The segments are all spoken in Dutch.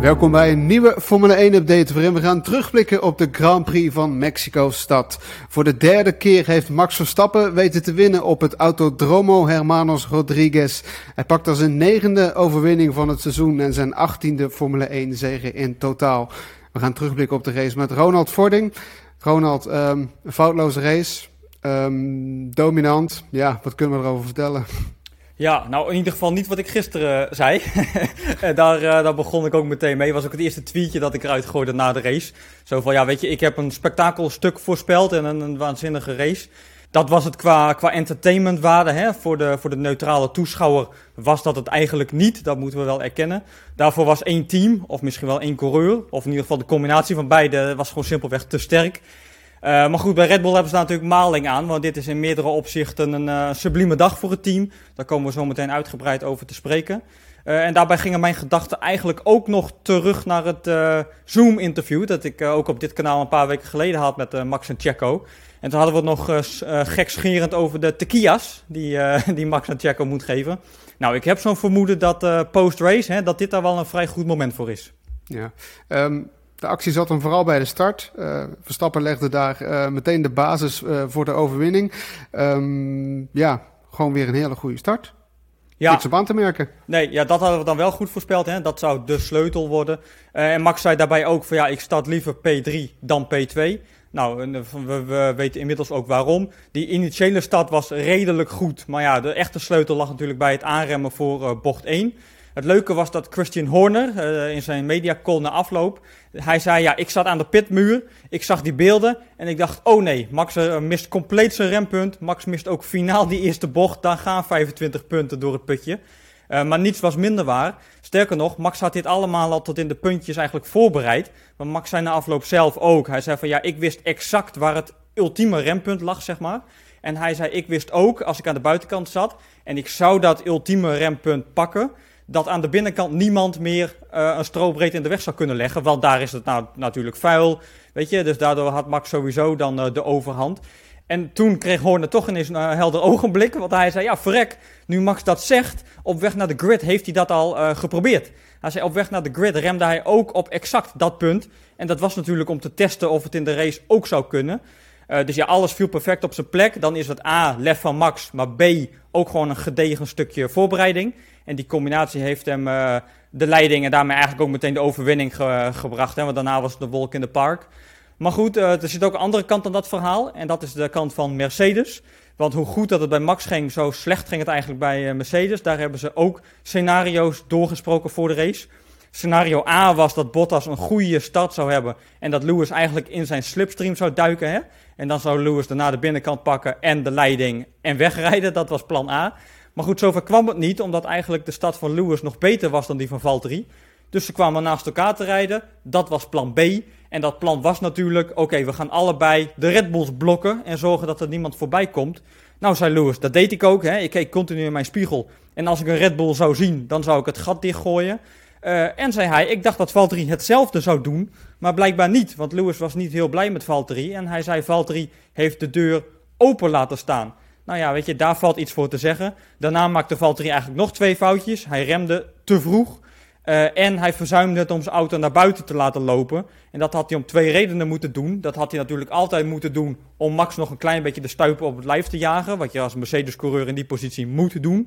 Welkom bij een nieuwe Formule 1 update waarin we gaan terugblikken op de Grand Prix van Mexico-stad. Voor de derde keer heeft Max Verstappen weten te winnen op het Autodromo Hermanos Rodriguez. Hij pakt als een 9e overwinning van het seizoen en zijn 18e Formule 1 zege in totaal. We gaan terugblikken op de race met Ronald Vording. Ronald, een foutloze race, dominant. Ja, wat kunnen we erover vertellen? Ja, nou in ieder geval niet wat ik gisteren zei. Daar begon ik ook meteen mee. Was ook het eerste tweetje dat ik eruit gooide na de race. Zo van, ja weet je, ik heb een spektakelstuk voorspeld en een waanzinnige race. Dat was het qua entertainmentwaarde, hè. Voor de neutrale toeschouwer was dat het eigenlijk niet. Dat moeten we wel erkennen. Daarvoor was één team, of misschien wel één coureur, of in ieder geval de combinatie van beide, was gewoon simpelweg te sterk. Maar goed, bij Red Bull hebben ze daar natuurlijk maling aan, want dit is in meerdere opzichten een sublieme dag voor het team. Daar komen we zo meteen uitgebreid over te spreken. En daarbij gingen mijn gedachten eigenlijk ook nog terug naar het Zoom-interview dat ik ook op dit kanaal een paar weken geleden had met Max en Checo. En toen hadden we het nog gekscherend over de tequillas die Max en Checo moet geven. Nou, ik heb zo'n vermoeden dat post-race, dat dit daar wel een vrij goed moment voor is. Ja, de actie zat hem vooral bij de start. Verstappen legde daar meteen de basis voor de overwinning. Gewoon weer een hele goede start. Ja. Niks op aan te merken. Nee, ja, dat hadden we dan wel goed voorspeld. Hè? Dat zou de sleutel worden. En Max zei daarbij ook van ja, ik start liever P3 dan P2. Nou, we weten inmiddels ook waarom. Die initiële start was redelijk goed. Maar ja, de echte sleutel lag natuurlijk bij het aanremmen voor bocht 1. Het leuke was dat Christian Horner in zijn mediacall na afloop, hij zei ja, ik zat aan de pitmuur, ik zag die beelden en ik dacht, oh nee, Max mist compleet zijn rempunt. Max mist ook finaal die eerste bocht, daar gaan 25 punten door het putje. Maar niets was minder waar. Sterker nog, Max had dit allemaal al tot in de puntjes eigenlijk voorbereid. Maar Max zei na afloop zelf ook, hij zei van ja, ik wist exact waar het ultieme rempunt lag, zeg maar. En hij zei, ik wist ook, als ik aan de buitenkant zat en ik zou dat ultieme rempunt pakken, dat aan de binnenkant niemand meer een strobreedte in de weg zou kunnen leggen. Want daar is het nou natuurlijk vuil, weet je. Dus daardoor had Max sowieso dan de overhand. En toen kreeg Horner toch ineens een helder ogenblik. Want hij zei, ja verrek, nu Max dat zegt, op weg naar de grid heeft hij dat al geprobeerd. Hij zei, op weg naar de grid remde hij ook op exact dat punt. En dat was natuurlijk om te testen of het in de race ook zou kunnen. Dus ja, alles viel perfect op zijn plek. Dan is het A, lef van Max, maar B, ook gewoon een gedegen stukje voorbereiding. En die combinatie heeft hem de leiding en daarmee eigenlijk ook meteen de overwinning gebracht. Hè? Want daarna was het de wolk in de park. Maar goed, er zit ook een andere kant aan dat verhaal. En dat is de kant van Mercedes. Want hoe goed dat het bij Max ging, zo slecht ging het eigenlijk bij Mercedes. Daar hebben ze ook scenario's doorgesproken voor de race. Scenario A was dat Bottas een goede start zou hebben. En dat Lewis eigenlijk in zijn slipstream zou duiken. Hè? En dan zou Lewis daarna de binnenkant pakken en de leiding en wegrijden. Dat was plan A. Maar goed, zover kwam het niet, omdat eigenlijk de start van Lewis nog beter was dan die van Valtteri. Dus ze kwamen naast elkaar te rijden. Dat was plan B. En dat plan was natuurlijk, oké, we gaan allebei de Red Bulls blokken en zorgen dat er niemand voorbij komt. Nou, zei Lewis, dat deed ik ook. Hè? Ik keek continu in mijn spiegel. En als ik een Red Bull zou zien, dan zou ik het gat dichtgooien. En zei hij, ik dacht dat Valtteri hetzelfde zou doen, maar blijkbaar niet. Want Lewis was niet heel blij met Valtteri. En hij zei, Valtteri heeft de deur open laten staan. Nou ja, weet je, daar valt iets voor te zeggen. Daarna maakte Valtteri eigenlijk nog 2 foutjes. Hij remde te vroeg. En hij verzuimde het om zijn auto naar buiten te laten lopen. En dat had hij om 2 redenen moeten doen. Dat had hij natuurlijk altijd moeten doen om Max nog een klein beetje de stuipen op het lijf te jagen. Wat je als Mercedes-coureur in die positie moet doen.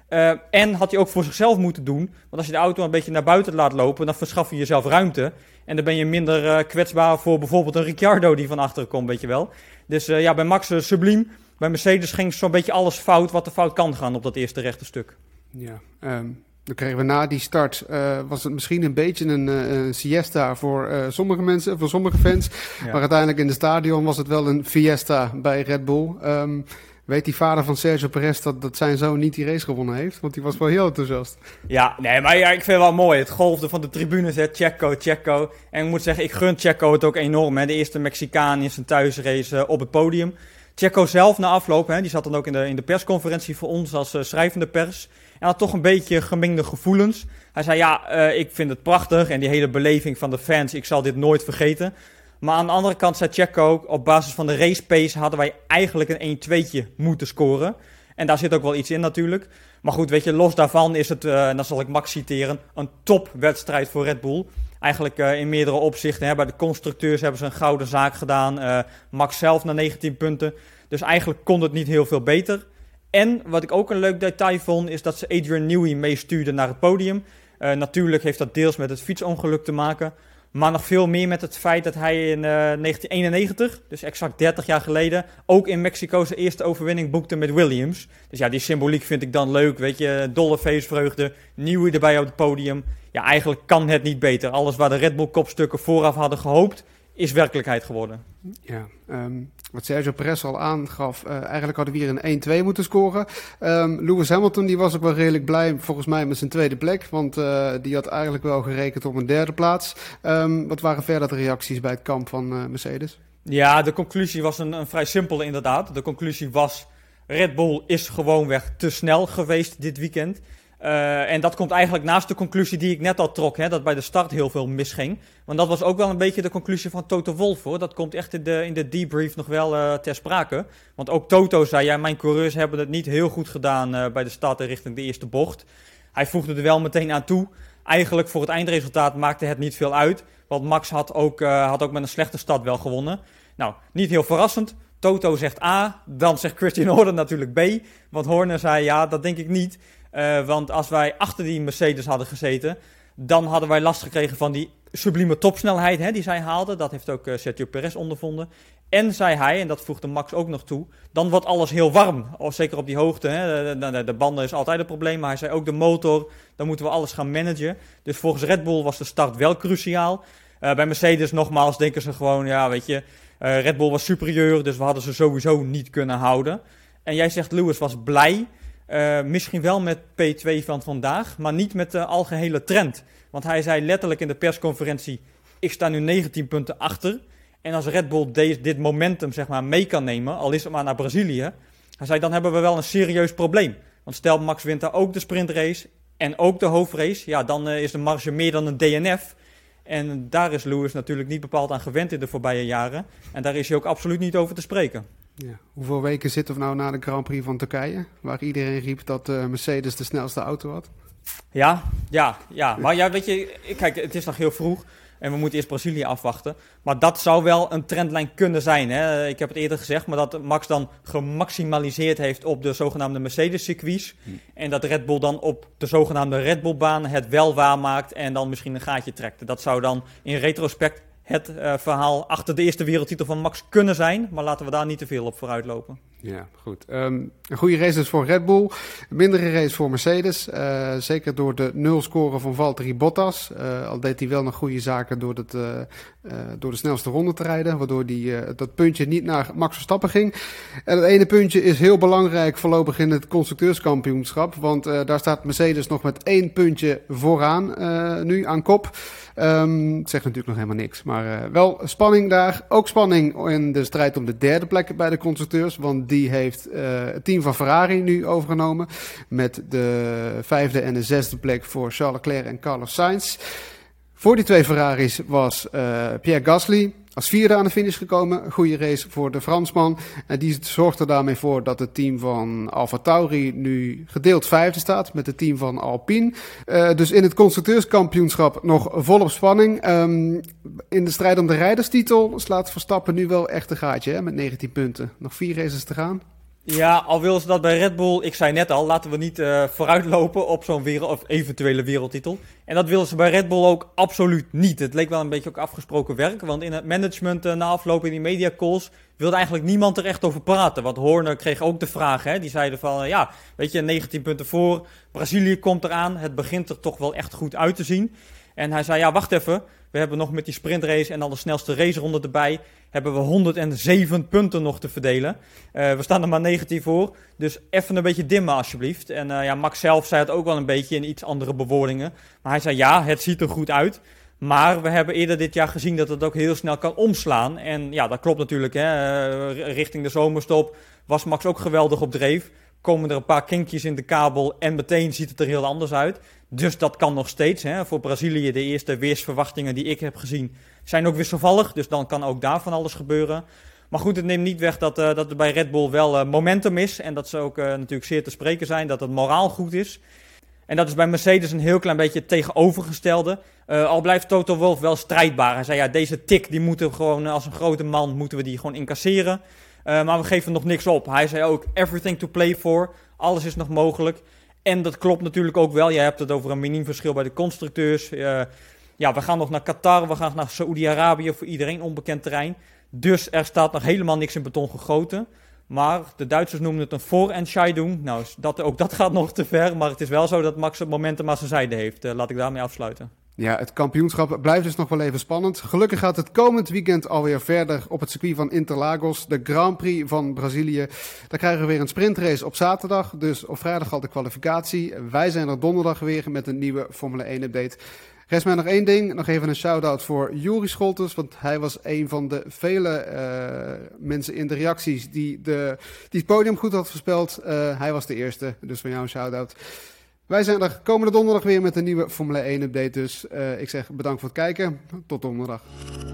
En had hij ook voor zichzelf moeten doen. Want als je de auto een beetje naar buiten laat lopen, dan verschaf je jezelf ruimte. En dan ben je minder kwetsbaar voor bijvoorbeeld een Ricciardo die van achteren komt, weet je wel. Dus ja, bij Max subliem. Bij Mercedes ging zo'n beetje alles fout wat er fout kan gaan op dat eerste rechte stuk. Ja, dan kregen we na die start, was het misschien een beetje een siesta voor sommige mensen, voor sommige fans. Ja. Maar uiteindelijk in de stadion was het wel een fiesta bij Red Bull. Weet die vader van Sergio Perez dat zijn zoon niet die race gewonnen heeft? Want die was wel heel enthousiast. Ja, nee, maar ja, ik vind het wel mooi. Het golfde van de tribunes, hè. Checo. En ik moet zeggen, ik gun Checo het ook enorm. Hè. De eerste Mexicaan in zijn thuisrace op het podium. Checo zelf na afloop, hè, die zat dan ook in de persconferentie voor ons als schrijvende pers. En had toch een beetje gemengde gevoelens. Hij zei, ja, ik vind het prachtig en die hele beleving van de fans, ik zal dit nooit vergeten. Maar aan de andere kant zei Checo, op basis van de race pace hadden wij eigenlijk een 1-2'tje moeten scoren. En daar zit ook wel iets in natuurlijk. Maar goed, weet je, los daarvan is het, en dan zal ik Max citeren, een topwedstrijd voor Red Bull. Eigenlijk in meerdere opzichten. Hè. Bij de constructeurs hebben ze een gouden zaak gedaan. Max zelf naar 19 punten. Dus eigenlijk kon het niet heel veel beter. En wat ik ook een leuk detail vond, is dat ze Adrian Newey meestuurden naar het podium. Natuurlijk heeft dat deels met het fietsongeluk te maken. Maar nog veel meer met het feit dat hij in 1991, dus exact 30 jaar geleden, ook in Mexico zijn eerste overwinning boekte met Williams. Dus ja, die symboliek vind ik dan leuk, weet je, dolle feestvreugde, Newey erbij op het podium. Ja, eigenlijk kan het niet beter. Alles waar de Red Bull kopstukken vooraf hadden gehoopt, is werkelijkheid geworden. Ja, wat Sergio Perez al aangaf, eigenlijk hadden we hier een 1-2 moeten scoren. Lewis Hamilton die was ook wel redelijk blij, volgens mij, met zijn tweede plek. Want die had eigenlijk wel gerekend op een derde plaats. Wat waren verder de reacties bij het kamp van Mercedes? Ja, de conclusie was een vrij simpele inderdaad. De conclusie was, Red Bull is gewoonweg te snel geweest dit weekend. En dat komt eigenlijk naast de conclusie die ik net al trok, hè, dat bij de start heel veel misging. Want dat was ook wel een beetje de conclusie van Toto Wolff, hoor. Dat komt echt in de debrief nog wel ter sprake. Want ook Toto zei, ja, mijn coureurs hebben het niet heel goed gedaan bij de start richting de eerste bocht. Hij voegde er wel meteen aan toe. Eigenlijk voor het eindresultaat maakte het niet veel uit. Want Max had ook met een slechte start wel gewonnen. Nou, niet heel verrassend. Toto zegt A, dan zegt Christian Horner natuurlijk B. Want Horner zei, ja, dat denk ik niet. Want als wij achter die Mercedes hadden gezeten, dan hadden wij last gekregen van die sublieme topsnelheid, hè, die zij haalden. Dat heeft ook Sergio Perez ondervonden. En zei hij, en dat voegde Max ook nog toe, dan wordt alles heel warm. Zeker op die hoogte. Hè. De banden is altijd een probleem, maar hij zei ook de motor, dan moeten we alles gaan managen. Dus volgens Red Bull was de start wel cruciaal. Bij Mercedes nogmaals denken ze gewoon, ja, weet je, Red Bull was superieur, dus we hadden ze sowieso niet kunnen houden. En jij zegt Lewis was blij. Misschien wel met P2 van vandaag, maar niet met de algehele trend. Want hij zei letterlijk in de persconferentie, ik sta nu 19 punten achter. En als Red Bull dit momentum zeg maar mee kan nemen, al is het maar naar Brazilië. Hij zei, dan hebben we wel een serieus probleem. Want stel Max wint daar ook de sprintrace en ook de hoofdrace. Ja, dan is de marge meer dan een DNF. En daar is Lewis natuurlijk niet bepaald aan gewend in de voorbije jaren. En daar is hij ook absoluut niet over te spreken. Ja. Hoeveel weken zitten we nou na de Grand Prix van Turkije? Waar iedereen riep dat Mercedes de snelste auto had. Ja. Maar ja, weet je, kijk, het is nog heel vroeg. En we moeten eerst Brazilië afwachten. Maar dat zou wel een trendlijn kunnen zijn. Hè? Ik heb het eerder gezegd, maar dat Max dan gemaximaliseerd heeft op de zogenaamde Mercedes-circuits. En dat Red Bull dan op de zogenaamde Red Bull-baan het wel waarmaakt en dan misschien een gaatje trekt. Dat zou dan in retrospect het verhaal achter de eerste wereldtitel van Max kunnen zijn. Maar laten we daar niet te veel op vooruit lopen. Ja, goed. Een goede race dus voor Red Bull. Een mindere race voor Mercedes. Zeker door de 0 score van Valtteri Bottas. Al deed hij wel nog goede zaken door de snelste ronde te rijden. Waardoor dat puntje niet naar Max Verstappen ging. En het ene puntje is heel belangrijk voorlopig in het constructeurskampioenschap. Want daar staat Mercedes nog met 1 puntje vooraan nu aan kop. Het zegt natuurlijk nog helemaal niks. Maar wel spanning daar. Ook spanning in de strijd om de derde plek bij de constructeurs. Want die heeft het team van Ferrari nu overgenomen. Met de 5e en de 6e plek voor Charles Leclerc en Carlos Sainz. Voor die 2 Ferraris was Pierre Gasly als 4e aan de finish gekomen. Goede race voor de Fransman. En die zorgt er daarmee voor dat het team van AlphaTauri nu gedeeld 5e staat met het team van Alpine. Dus in het constructeurskampioenschap nog volop spanning. In de strijd om de rijderstitel slaat Verstappen nu wel echt een gaatje, hè, met 19 punten. Nog 4 races te gaan. Ja, al willen ze dat bij Red Bull, ik zei net al, laten we niet vooruitlopen op zo'n eventuele wereldtitel. En dat willen ze bij Red Bull ook absoluut niet. Het leek wel een beetje ook afgesproken werk, want in het management na afloop in die mediacalls wilde eigenlijk niemand er echt over praten. Want Horner kreeg ook de vraag, hè, die zeiden van, ja, weet je, 19 punten voor, Brazilië komt eraan, het begint er toch wel echt goed uit te zien. En hij zei, ja, wacht even, we hebben nog met die sprintrace en dan de snelste raceronde erbij, hebben we 107 punten nog te verdelen. We staan er maar 19 voor, dus even een beetje dimmen alsjeblieft. En Max zelf zei het ook wel een beetje in iets andere bewoordingen. Maar hij zei, ja, het ziet er goed uit. Maar we hebben eerder dit jaar gezien dat het ook heel snel kan omslaan. En ja, dat klopt natuurlijk, hè. Richting de zomerstop was Max ook geweldig op dreef. Komen er een paar kinkjes in de kabel en meteen ziet het er heel anders uit. Dus dat kan nog steeds. Hè. Voor Brazilië, de eerste weersverwachtingen die ik heb gezien, zijn ook wisselvallig. Dus dan kan ook daar van alles gebeuren. Maar goed, het neemt niet weg dat er bij Red Bull wel momentum is. En dat ze ook natuurlijk zeer te spreken zijn, dat het moraal goed is. En dat is bij Mercedes een heel klein beetje het tegenovergestelde. Al blijft Toto Wolff wel strijdbaar. Hij zei, ja, deze tik, die moeten we gewoon als een grote man, moeten we die gewoon incasseren. Maar we geven nog niks op. Hij zei ook, everything to play for. Alles is nog mogelijk. En dat klopt natuurlijk ook wel. Jij hebt het over een miniem verschil bij de constructeurs. Ja, we gaan nog naar Qatar, we gaan naar Saoedi-Arabië, voor iedereen onbekend terrein. Dus er staat nog helemaal niks in beton gegoten. Maar de Duitsers noemen het een Vorentscheidung. Nou, ook dat gaat nog te ver. Maar het is wel zo dat Max het momentum aan zijn zijde heeft. Laat ik daarmee afsluiten. Ja, het kampioenschap blijft dus nog wel even spannend. Gelukkig gaat het komend weekend alweer verder op het circuit van Interlagos, de Grand Prix van Brazilië. Daar krijgen we weer een sprintrace op zaterdag, dus op vrijdag al de kwalificatie. Wij zijn er donderdag weer met een nieuwe Formule 1 update. Rest mij nog één ding, nog even een shout-out voor Juri Scholtens, want hij was een van de vele mensen in de reacties die het podium goed had voorspeld. Hij was de eerste, dus van jou een shout-out. Wij zijn er komende donderdag weer met een nieuwe Formule 1 update, dus ik zeg bedankt voor het kijken. Tot donderdag.